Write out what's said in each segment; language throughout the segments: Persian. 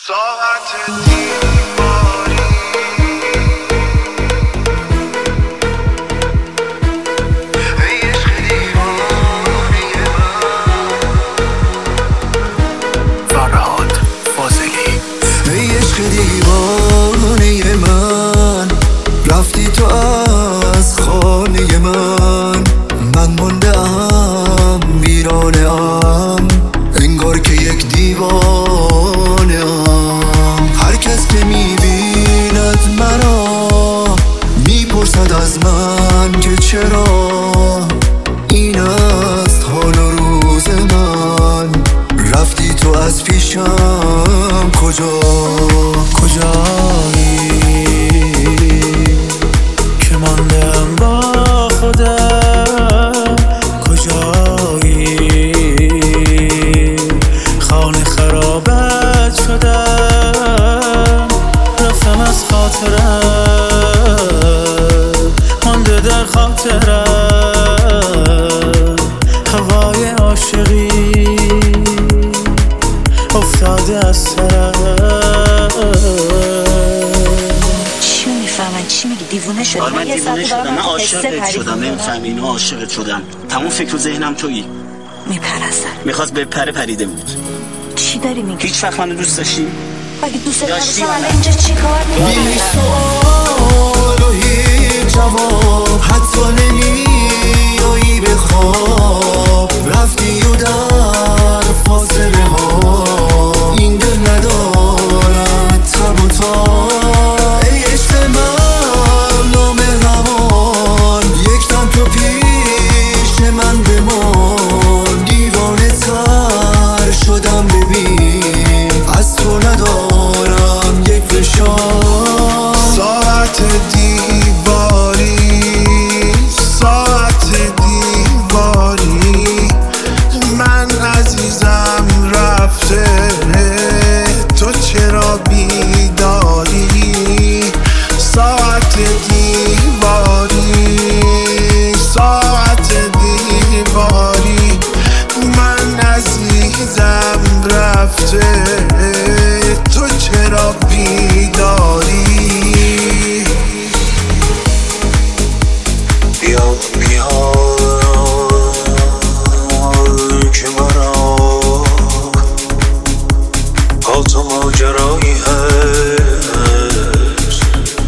ساعت دیواری ای عشق دیوانی من فرهاد فاضلی. ای عشق دیوانه من، رفتی تو از خانه من مانده ام ویرانه ام، انگار که یک دیوانه ام. هر کس که میبیند مرا میپرسد از من که چرا این است حال و روز من. رفتی تو از پیشم کجایی که ماندم با خودم، کجایی خانه خرابت شدم، رفتم از خاطرم مانده در خاطرم، هوای عاشقی افتاده از سرم. چی میفهمن؟ چی میگی؟ دیوونه شدی؟ من دیوونه شدم، من عاشقت شدم، نمیفهمی؟ اینو عاشقت شدم، تمام فکر و ذهنم تویی. میپرستن میخواست به پریده بود. چی داری میگی؟ هیچ وقت منو دوست داشتی؟ اگه دوست داشتی داشتم من. اینجا چی کار بی میکنی؟ سوال و هیچ جواب، حتی نمیایی به خواب. رفتی و در فاصله ها این دل ندارد تب و تاب. ای عشق من نامهربان، یک دم تو پیش من بمان. دیوانه تر شدم ببین، از تو ندارم یک فشار. ساعت دیواری ساعت دیواری من عزیزم رفته، تو چرا بیداری؟ ساعت دیواری ساعت دیواری من عزیزم رفته، تو چرا بیداری؟ بیا که مرا حال تو ماجرایی هست.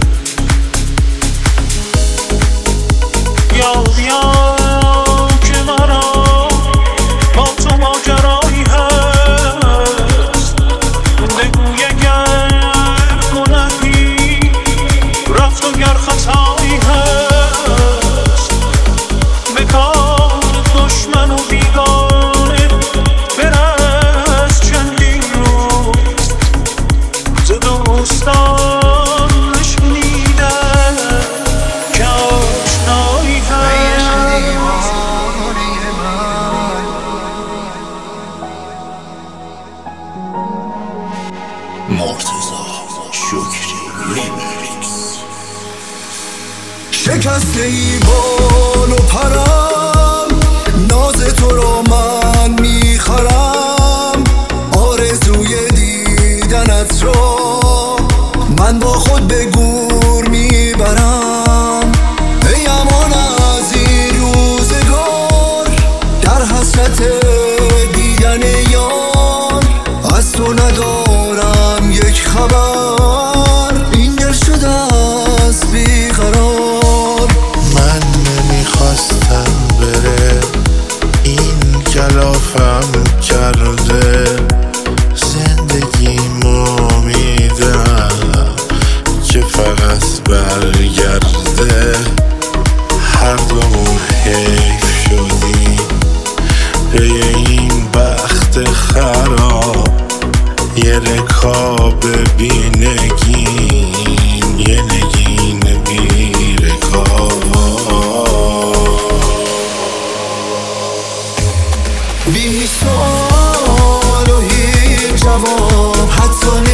بیا که مرا با تو ماجرایی هست، بگوی اگر گناهی رفت و گر خطایی هست، به کار دشمن و بیگانه برس چندین روز، ز دوستان نشنیدم که آشنایی هست. مرتضی شکری ریمیکس. شکسته ای بال و پرم، ناز تو را من میخرم. آرزوی دیدنت را من با خود به گور میبرم. ای امان از این روزگار، در حسرت دیدن یار. از تو ندارم یک خبر، این دل شده است بیقرار. من نمیخواستم بره، این کلافم کرده. زندگیمو میدم که فقط برگرده. هر دومون حیف شدیم به این بخت خراب. یه رکاب بی نگین، یه نگین بی رکاب. بی سوال و هیچ جواب، حتی